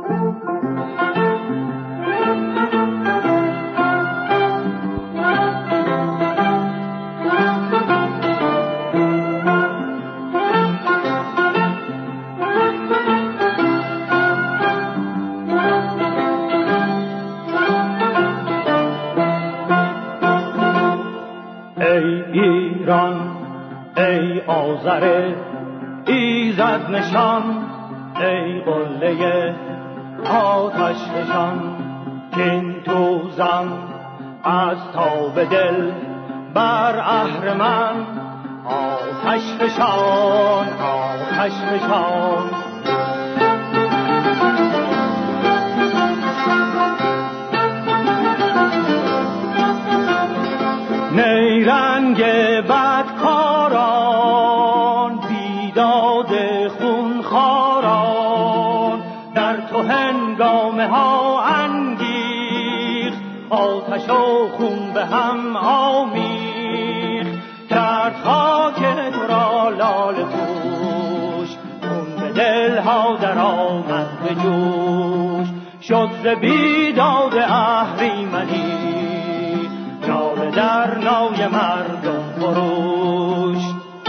ای آذر ایزد نشان، ای قله آتش فشان، کین توزن از تاب دل بر اهرمن، آتش فشان آتش فشان. نیرنگ بدکاران، بیداد خونخواران، در تو هنگامه ها انگیخت، آتش و خون به هم آمیخت، کرد خاک تو را لاله پوش، خون به دلها در آمد به جوش، شد ز بیداد اهریمنی ناله در نای مردم خروش.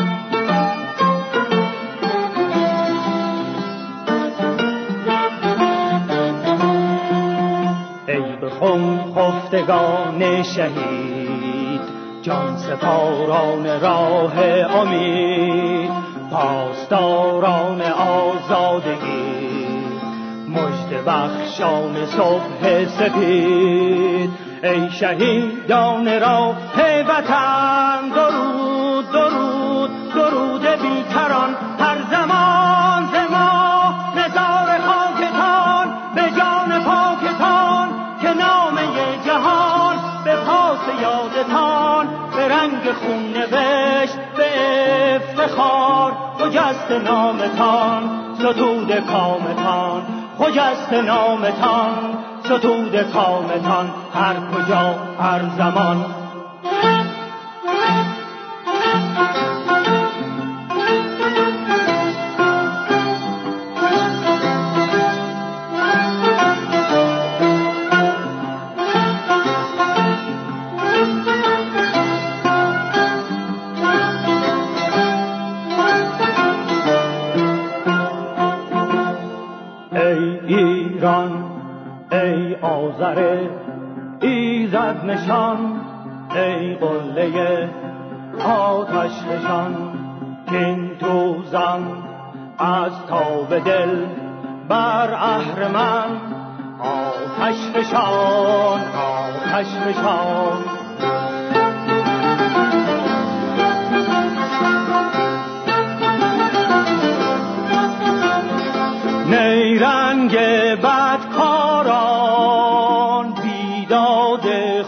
ای به خون خفتگان شهید، جان سپاران راه امید، پاسداران آزادگی، مژده بخشان صبح سپید. ای شهیدان راه وطن، درود درود درود بیکران، هر زمان ز ما نثار خاکتان، به جان پاکتان که نامه جهان به پاس یادتان، به رنگ خون نوشت به افتخار، خجست نامتان ستود کامتان، خجست نامتان ستود کامتان، هر کجا هر زمان. ای ایران ای آذر ایزد نشان، ای قله آتش فشان، کین توزن از تاب دل بر اهرمن، آتش فشان آتش فشان. نیرنگ بدکاران، بیداد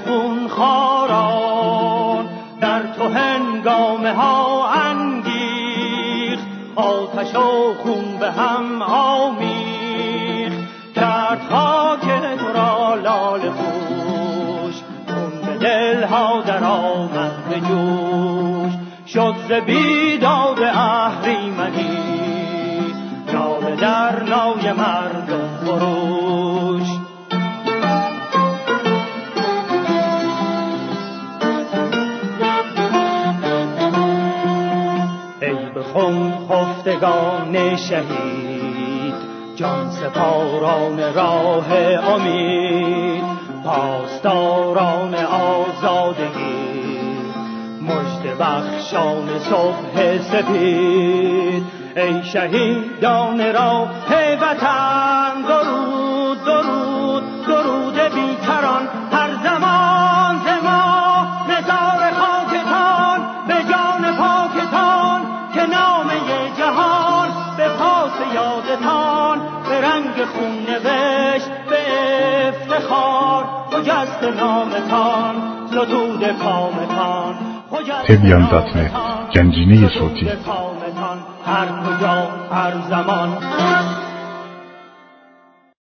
خونخواران، در تو هنگامه ها انگیخت، آتش و خون به هم آمیخت، کرد خاک تو را لاله پوش، خون به دلها در آمد به جوش، شد ز بیداد اهریمنی ناله در نای مردم خروش. ای به خون خفتگان شهید، جان سپاران راه امید، پاسداران آزادگی، مژده بخشان صبح سپید. ای شهیدان راه وطن، درود درود درود بیکران، هر زمان ز ما نثار خاکتان، به جان پاکتان که نامه جهان به پاس یادتان، به رنگ خون نوشت به افتخار، خجست نامتان ستود کامتان، تبیان.net گنجینه صوتی هر کجا هر زمان.